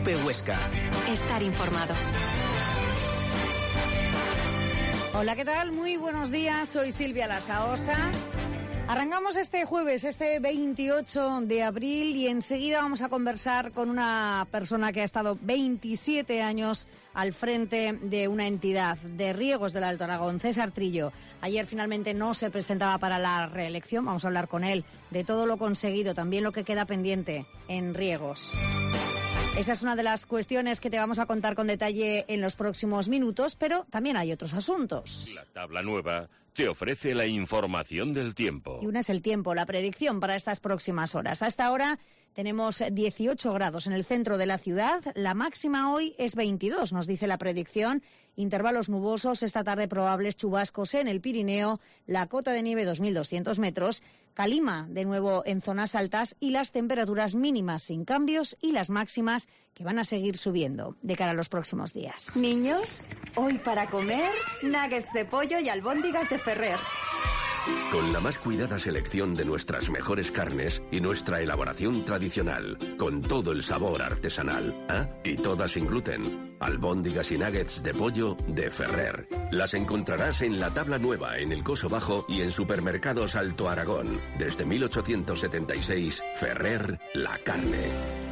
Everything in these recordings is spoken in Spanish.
COPE Huesca. Estar informado. Hola, ¿qué tal? Muy buenos días, soy Silvia Lasaosa. Arrancamos este jueves, este 28 de abril, y enseguida vamos a conversar con una persona que ha estado 27 años al frente de una entidad de riegos del Alto Aragón, César Trillo. Ayer finalmente no se presentaba para la reelección. Vamos a hablar con él de todo lo conseguido, también lo que queda pendiente en riegos. Esa es una de las cuestiones que te vamos a contar con detalle en los próximos minutos, pero también hay otros asuntos. La tabla nueva te ofrece la información del tiempo. Y una es el tiempo, la predicción para estas próximas horas. Hasta ahora tenemos 18 grados en el centro de la ciudad. La máxima hoy es 22, nos dice la predicción. Intervalos nubosos, esta tarde probables chubascos en el Pirineo, la cota de nieve 2.200 metros, calima de nuevo en zonas altas y las temperaturas mínimas sin cambios y las máximas que van a seguir subiendo de cara a los próximos días. Niños, hoy para comer, nuggets de pollo y albóndigas de Ferrer. Con la más cuidada selección de nuestras mejores carnes y nuestra elaboración tradicional, con todo el sabor artesanal, y todas sin gluten. Albóndigas y nuggets de pollo de Ferrer. Las encontrarás en la tabla nueva, en el Coso Bajo y en supermercados Alto Aragón. Desde 1876, Ferrer, la carne.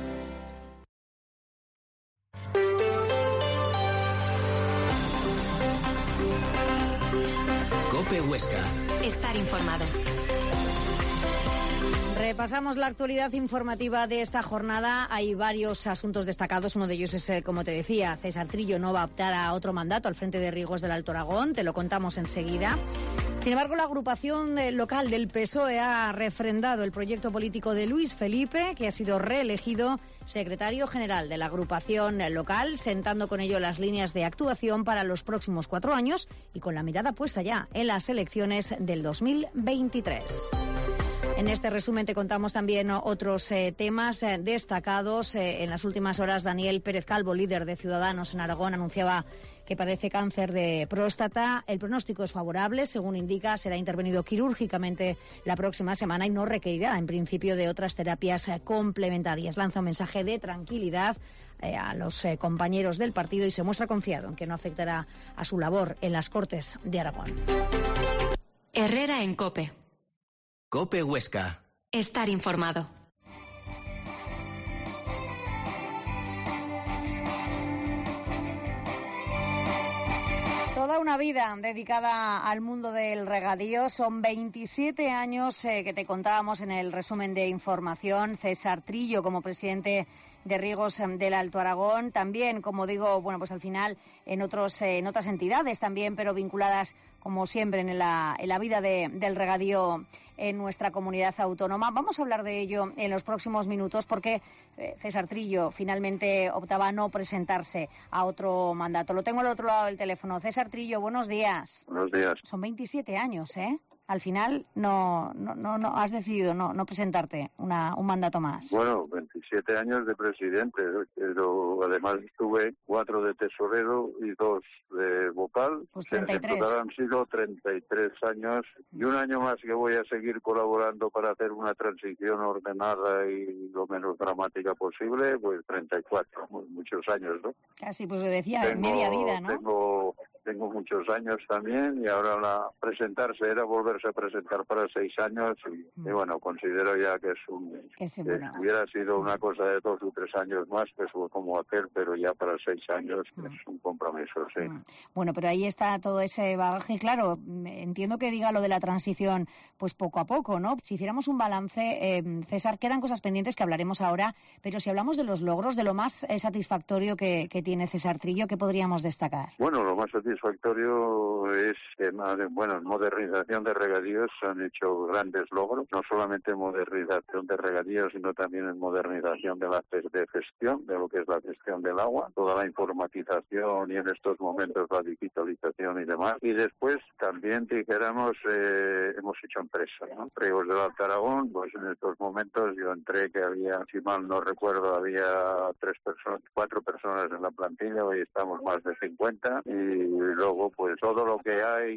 COPE Huesca. Estar informado. Repasamos la actualidad informativa de esta jornada. Hay varios asuntos destacados. Uno de ellos es, como te decía, César Trillo no va a optar a otro mandato al frente de riegos del Alto Aragón. Te lo contamos enseguida. Sin embargo, la agrupación local del PSOE ha refrendado el proyecto político de Luis Felipe, que ha sido reelegido secretario general de la agrupación local, sentando con ello las líneas de actuación para los próximos 4 años y con la mirada puesta ya en las elecciones del 2023. En este resumen te contamos también otros temas destacados. En las últimas horas, Daniel Pérez Calvo, líder de Ciudadanos en Aragón, anunciaba que padece cáncer de próstata. El pronóstico es favorable, según indica, será intervenido quirúrgicamente la próxima semana y no requerirá, en principio, de otras terapias complementarias. Lanza un mensaje de tranquilidad a los compañeros del partido y se muestra confiado en que no afectará a su labor en las Cortes de Aragón. Herrera en COPE. COPE Huesca. Estar informado. Toda una vida dedicada al mundo del regadío. Son 27 años que te contábamos en el resumen de información. César Trillo como presidente de Riegos del Alto Aragón. También, como digo, bueno, pues al final en otras entidades también, pero vinculadas, como siempre, en la vida del regadío en nuestra comunidad autónoma. Vamos a hablar de ello en los próximos minutos porque César Trillo finalmente optaba a no presentarse a otro mandato. Lo tengo al otro lado del teléfono. César Trillo, buenos días. Buenos días. Son 27 años, ¿eh? Al final no has decidido no presentarte un mandato más. Bueno, 27 años de presidente, pero además tuve 4 de tesorero y 2 de vocal. Pues 33. En total han sido 33 años y un año más que voy a seguir colaborando para hacer una transición ordenada y lo menos dramática posible, pues 34, muchos años, ¿no? Casi, pues lo decía, media vida, ¿no? Tengo muchos años también y ahora presentarse era volverse a presentar para 6 años y bueno, considero ya que hubiera sido una cosa de 2 o 3 años más, que es como hacer, pero ya para 6 años es un compromiso, sí. Bueno, pero ahí está todo ese bagaje. Claro, entiendo que diga lo de la transición pues poco a poco, ¿no? Si hiciéramos un balance, César, quedan cosas pendientes que hablaremos ahora, pero si hablamos de los logros, de lo más satisfactorio que tiene César Trillo, ¿qué podríamos destacar? Bueno, lo más satisfactorio es que, bueno, en modernización de regadíos se han hecho grandes logros, no solamente en modernización de regadíos, sino también en modernización de gestión, de lo que es la gestión del agua, toda la informatización y en estos momentos la digitalización y demás. Y después también, dijéramos, hemos hecho empresa, ¿no? Riegos del Alto Aragón, pues en estos momentos yo entré que había, si mal no recuerdo, había 4 personas en la plantilla, hoy estamos más de 50 y luego pues todo lo que hay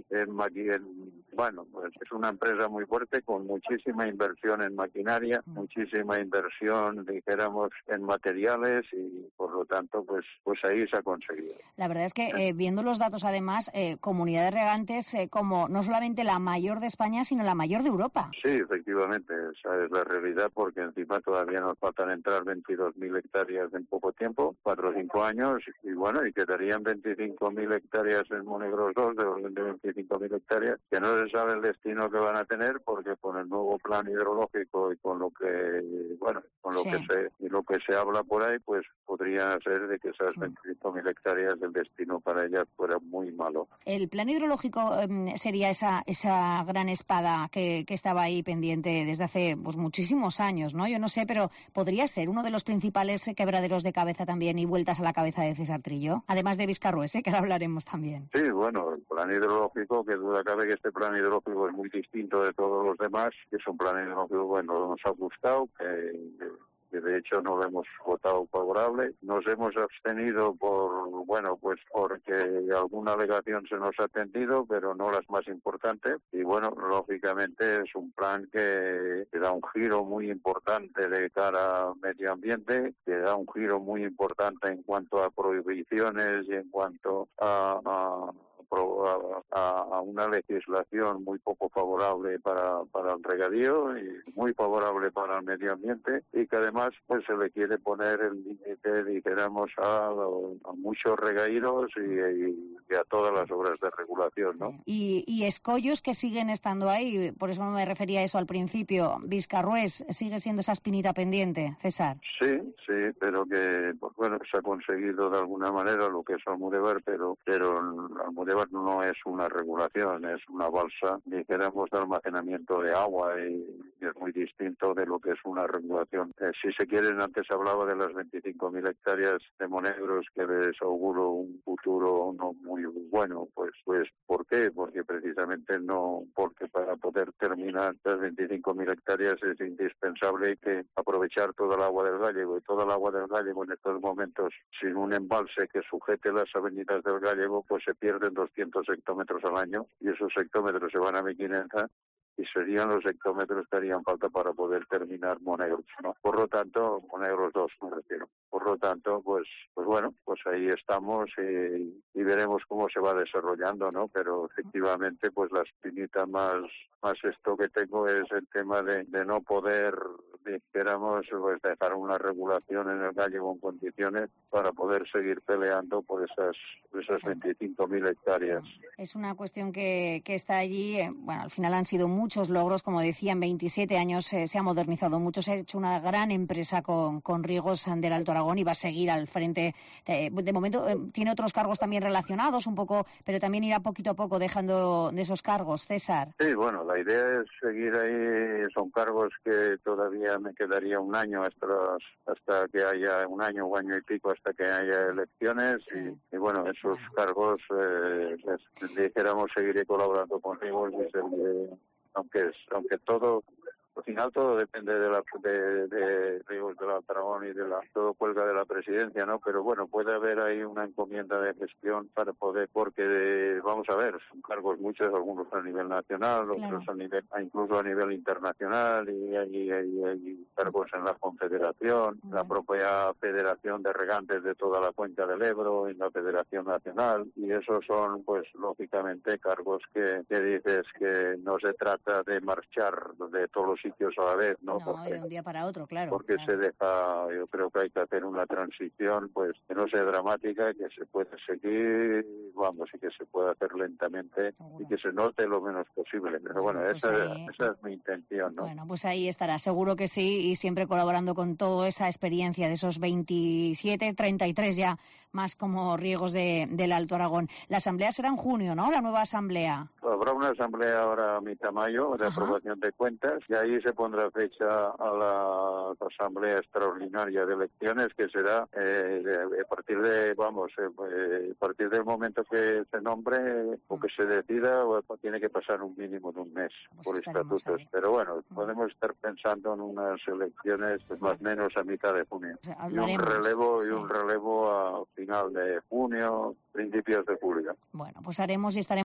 bueno, pues es una empresa muy fuerte con muchísima inversión en maquinaria, muchísima inversión dijéramos, en materiales y por lo tanto, pues ahí se ha conseguido. La verdad es que viendo los datos, además, Comunidad de Regantes como no solamente la mayor de España, sino la mayor de Europa. Sí, efectivamente, esa es la realidad, porque encima todavía nos faltan entrar 22.000 hectáreas en poco tiempo, 4 o 5 años, y bueno, y quedarían 25.000 hectáreas en Monegros 2, de orden de 25.000 hectáreas, que no se sabe el destino que van a tener, porque con el nuevo plan hidrológico y con lo que, bueno, con lo que se habla por ahí, pues podría ser de que esas 25.000 hectáreas del destino para ellas fuera muy malo. El plan hidrológico sería esa gran espada que estaba ahí pendiente desde hace pues muchísimos años, ¿no? Yo no sé, pero podría ser uno de los principales quebraderos de cabeza también y vueltas a la cabeza de César Trillo, además de Vizcarrués, que ahora hablaremos también. Sí, bueno, el plan hidrológico, que duda cabe que este plan hidrológico es muy distinto de todos los demás, que es un plan hidrológico, bueno, nos ha gustado, que de hecho no lo hemos votado favorable. Nos hemos abstenido porque alguna alegación se nos ha atendido, pero no las más importantes. Y bueno, lógicamente es un plan que da un giro muy importante de cara al medio ambiente, que da un giro muy importante en cuanto a prohibiciones y en cuanto a una legislación muy poco favorable para el regadío y muy favorable para el medio ambiente, y que además pues se le quiere poner el límite, dijéramos, a muchos regadíos y a todas las obras de regulación, ¿no? Y escollos que siguen estando ahí, por eso me refería a eso al principio. Vizcarrués sigue siendo esa espinita pendiente, César. Sí, pero que pues bueno, se ha conseguido de alguna manera lo que es Almudévar, pero Almudévar no es una regulación, es una balsa, dijéramos, de almacenamiento de agua y es muy distinto de lo que es una regulación. Si se quieren, antes hablaba de las 25.000 hectáreas de Monegros, que les auguro un futuro no muy bueno, pues ¿por qué? Porque precisamente porque para poder terminar las 25.000 hectáreas es indispensable que aprovechar toda el agua del Gállego, y toda el agua del Gállego en estos momentos, sin un embalse que sujete las avenidas del Gállego, pues se pierden 200 hectómetros al año, y esos hectómetros se van a 1.500 y serían los hectómetros que harían falta para poder terminar Monegros, ¿no? Por lo tanto, Monegros 2 me refiero. Por lo tanto, pues bueno, pues ahí estamos y veremos cómo se va desarrollando, ¿no? Pero efectivamente, pues la espinita más esto que tengo es el tema de no poder, dijéramos, pues dejar una regulación en el Gállego en condiciones para poder seguir peleando por esas 25.000 hectáreas. Es una cuestión que está allí. Bueno, al final han sido muchos logros, como decía, en 27 años se ha modernizado mucho, se ha hecho una gran empresa con Riegos del Alto Aragón y va a seguir al frente. De momento tiene otros cargos también relacionados un poco, pero también irá poquito a poco dejando de esos cargos. César. Sí, bueno, la idea es seguir ahí. Son cargos que todavía me quedaría un año hasta que haya un año o año y pico hasta que haya elecciones. Sí. Y bueno, esos cargos, dijéramos, seguiré colaborando con Riegos, aunque todo, al final todo depende de Riegos del Alto Aragón y todo cuelga de la presidencia, ¿no? Pero bueno, puede haber ahí una encomienda de gestión para poder, porque vamos a ver, son cargos muchos, algunos a nivel nacional, otros incluso a nivel internacional, y hay cargos en la Confederación, la propia Federación de Regantes de toda la cuenca del Ebro, en la Federación Nacional, y esos son, pues, lógicamente, cargos que dices que no se trata de marchar de todos los sitios a la vez, ¿no? Porque, de un día para otro, claro. Porque se deja, yo creo que hay que hacer una transición, pues, que no sea dramática, que se pueda seguir, y que se pueda hacer lentamente y que se note lo menos posible. Pero bueno, pues esa es mi intención, ¿no? Bueno, pues ahí estará, seguro que sí, y siempre colaborando con toda esa experiencia de esos 27, 33 ya, más como Riegos del Alto Aragón. La asamblea será en junio, ¿no? La nueva asamblea. Habrá una asamblea ahora a mitad mayo de aprobación de cuentas, y ahí se pondrá fecha a la asamblea extraordinaria de elecciones, que será a partir del momento que se nombre o que se decida, tiene que pasar un mínimo de un mes por estatutos. Ahí. Pero bueno, podemos estar pensando en unas elecciones pues, más o menos a mitad de junio. Y un relevo a final de junio, principios de julio. Bueno, pues haremos y estaremos